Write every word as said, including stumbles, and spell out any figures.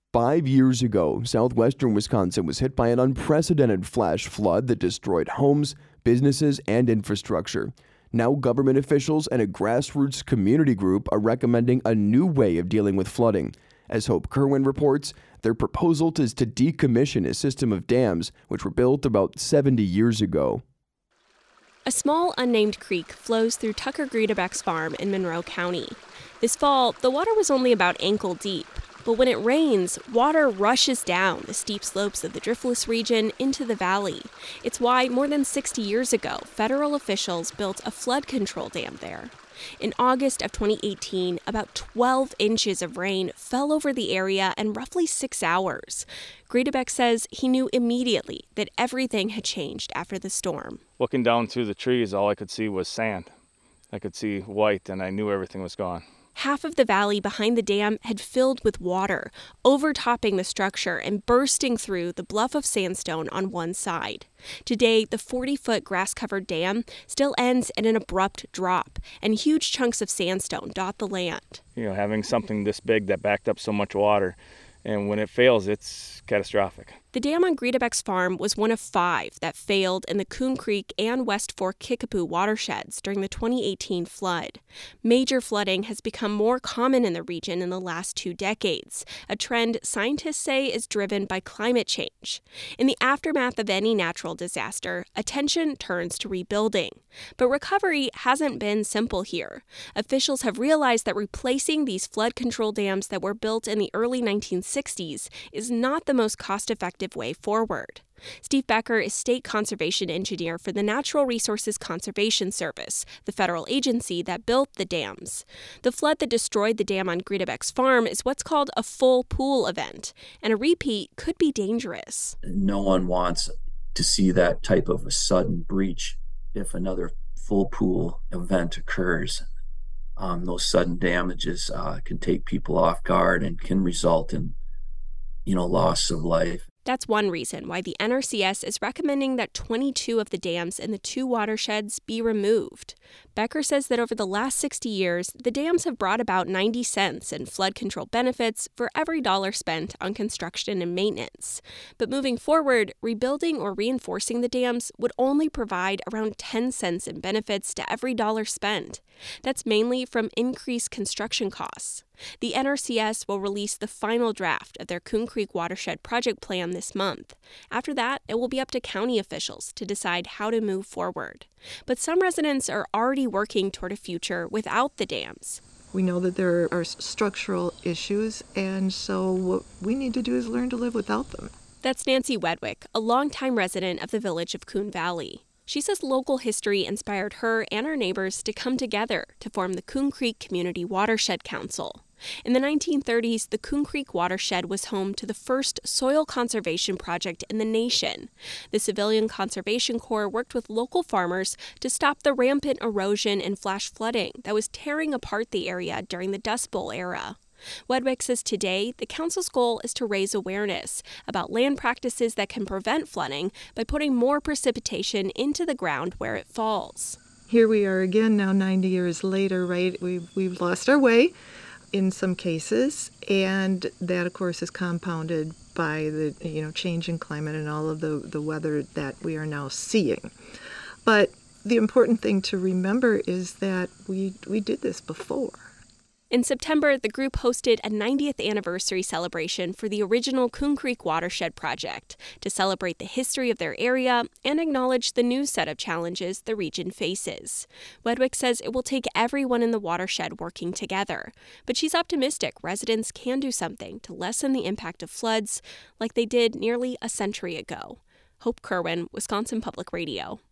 Five years ago, southwestern Wisconsin was hit by an unprecedented flash flood that destroyed homes, businesses, and infrastructure. Now government officials and a grassroots community group are recommending a new way of dealing with flooding. As Hope Kerwin reports, their proposal is to decommission a system of dams which were built about seventy years ago. A small unnamed creek flows through Tucker Griedebeck's farm in Monroe County. This fall, the water was only about ankle deep. But when it rains, water rushes down the steep slopes of the Driftless region into the valley. It's why more than sixty years ago, federal officials built a flood control dam there. In August of twenty eighteen, about twelve inches of rain fell over the area in roughly six hours. Griedebeck says he knew immediately that everything had changed after the storm. Looking down through the trees, all I could see was sand. I could see white, and I knew everything was gone. Half of the valley behind the dam had filled with water, overtopping the structure and bursting through the bluff of sandstone on one side. Today, the forty-foot grass-covered dam still ends at an abrupt drop, and huge chunks of sandstone dot the land. You know, having something this big that backed up so much water, and when it fails, it's catastrophic. The dam on Griedebeck's farm was one of five that failed in the Coon Creek and West Fork Kickapoo watersheds during the twenty eighteen flood. Major flooding has become more common in the region in the last two decades, a trend scientists say is driven by climate change. In the aftermath of any natural disaster, attention turns to rebuilding. But recovery hasn't been simple here. Officials have realized that replacing these flood control dams that were built in the early nineteen sixties is not the most cost-effective way forward. Steve Becker is state conservation engineer for the Natural Resources Conservation Service, the federal agency that built the dams. The flood that destroyed the dam on Griedebeck's farm is what's called a full pool event, and a repeat could be dangerous. No one wants to see that type of a sudden breach if another full pool event occurs. Um, those sudden damages uh, can take people off guard and can result in, you know, loss of life. That's one reason why the N R C S is recommending that twenty-two of the dams in the two watersheds be removed. Becker says that over the last sixty years, the dams have brought about ninety cents in flood control benefits for every dollar spent on construction and maintenance. But moving forward, rebuilding or reinforcing the dams would only provide around ten cents in benefits to every dollar spent. That's mainly from increased construction costs. The N R C S will release the final draft of their Coon Creek Watershed Project Plan this month. After that, it will be up to county officials to decide how to move forward. But some residents are already working toward a future without the dams. We know that there are structural issues, and so what we need to do is learn to live without them. That's Nancy Wedwick, a longtime resident of the village of Coon Valley. She says local history inspired her and her neighbors to come together to form the Coon Creek Community Watershed Council. In the nineteen thirties, the Coon Creek watershed was home to the first soil conservation project in the nation. The Civilian Conservation Corps worked with local farmers to stop the rampant erosion and flash flooding that was tearing apart the area during the Dust Bowl era. Wedwick says today, the council's goal is to raise awareness about land practices that can prevent flooding by putting more precipitation into the ground where it falls. Here we are again now ninety years later, right? We've, we've lost our way in some cases, and that, of course, is compounded by the you know change in climate and all of the, the weather that we are now seeing. But the important thing to remember is that we we did this before. In September, the group hosted a ninetieth anniversary celebration for the original Coon Creek Watershed Project to celebrate the history of their area and acknowledge the new set of challenges the region faces. Wedwick says it will take everyone in the watershed working together, but she's optimistic residents can do something to lessen the impact of floods like they did nearly a century ago. Hope Kerwin, Wisconsin Public Radio.